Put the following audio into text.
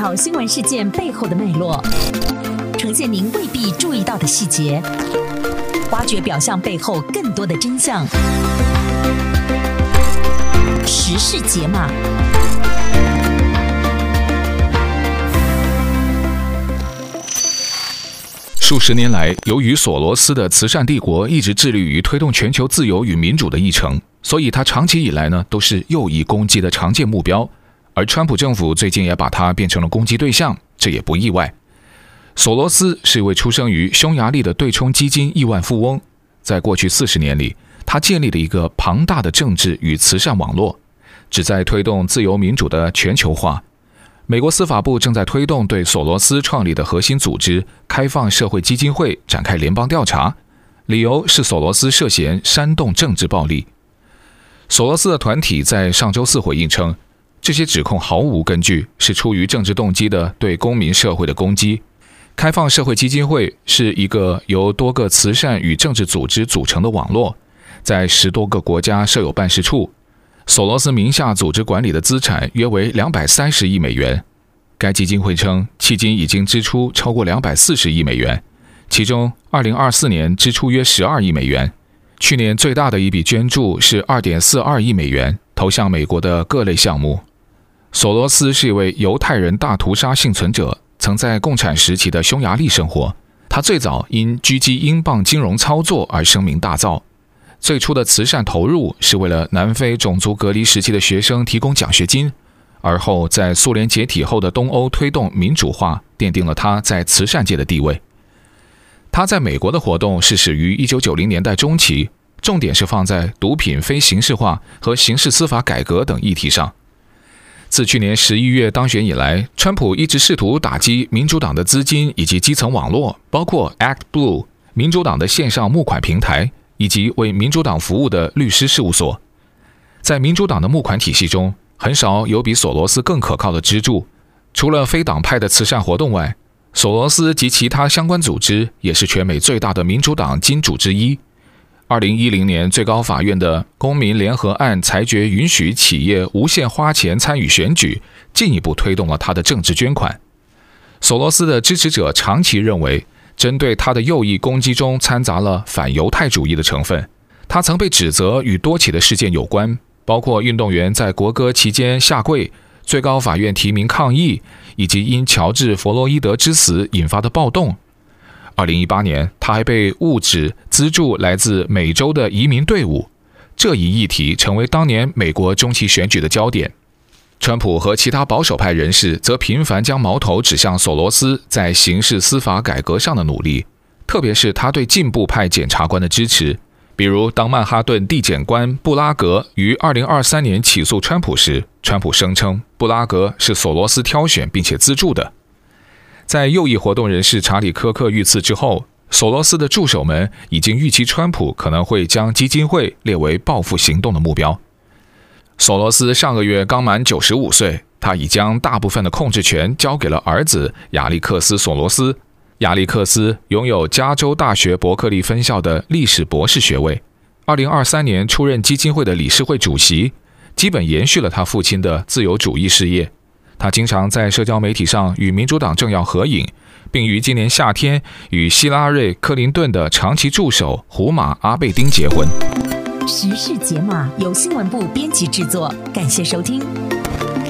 讨新闻事件背后的脉络，呈现您未必注意到的细节，挖掘表象背后更多的真相。时事解码。 数十年来，由于索罗斯的慈善帝国一直致力于推动全球自由与民主的议程，所以他长期以来呢都是右翼攻击的常见目标。而川普政府最近也把他变成了攻击对象，这也不意外。索罗斯是一位出生于匈牙利的对冲基金亿万富翁，在过去40年里，他建立了一个庞大的政治与慈善网络，旨在推动自由民主的全球化。美国司法部正在推动对索罗斯创立的核心组织开放社会基金会展开联邦调查，理由是索罗斯涉嫌煽动政治暴力。索罗斯的团体在上周四回应称，这些指控毫无根据，是出于政治动机的对公民社会的攻击。开放社会基金会是一个由多个慈善与政治组织组成的网络，在10多个国家设有办事处。索罗斯名下组织管理的资产约为230亿美元。该基金会称，迄今已经支出超过240亿美元，其中2024年支出约12亿美元。去年最大的一笔捐助是2.42亿美元，投向美国的各类项目。索罗斯是一位犹太人大屠杀幸存者，曾在共产时期的匈牙利生活。他最早因狙击英镑金融操作而声名大噪。最初的慈善投入是为了南非种族隔离时期的学生提供奖学金，而后在苏联解体后的东欧推动民主化，奠定了他在慈善界的地位。他在美国的活动是始于1990年代中期，重点是放在毒品非刑事化和刑事司法改革等议题上。自去年11月当选以来，川普一直试图打击民主党的资金以及基层网络，包括 ActBlue 民主党的线上募款平台，以及为民主党服务的律师事务所。在民主党的募款体系中，很少有比索罗斯更可靠的支柱。除了非党派的慈善活动外，索罗斯及其他相关组织也是全美最大的民主党金主之一。2010年最高法院的公民联合案裁决允许企业无限花钱参与选举，进一步推动了他的政治捐款。索罗斯的支持者长期认为，针对他的右翼攻击中掺杂了反犹太主义的成分。他曾被指责与多起的事件有关，包括运动员在国歌期间下跪、最高法院提名抗议，以及因乔治·弗洛伊德之死引发的暴动。2018年，他还被误指资助来自美洲的移民队伍，这一议题成为当年美国中期选举的焦点。川普和其他保守派人士则频繁将矛头指向索罗斯在刑事司法改革上的努力，特别是他对进步派检察官的支持。比如，当曼哈顿地检官布拉格于2023年起诉川普时，川普声称布拉格是索罗斯挑选并且资助的。在右翼活动人士查理·科克遇刺之后，索罗斯的助手们已经预期川普可能会将基金会列为报复行动的目标。索罗斯上个月刚满95岁，他已将大部分的控制权交给了儿子亚历克斯·索罗斯。亚历克斯拥有加州大学伯克利分校的历史博士学位，2023年出任基金会的理事会主席，基本延续了他父亲的自由主义事业。他经常在社交媒体上与民主党政要合影，并于今年夏天与希拉瑞·克林顿的长期助手胡马·阿贝丁结婚。 时事解码由新闻部编辑制作，感谢收听。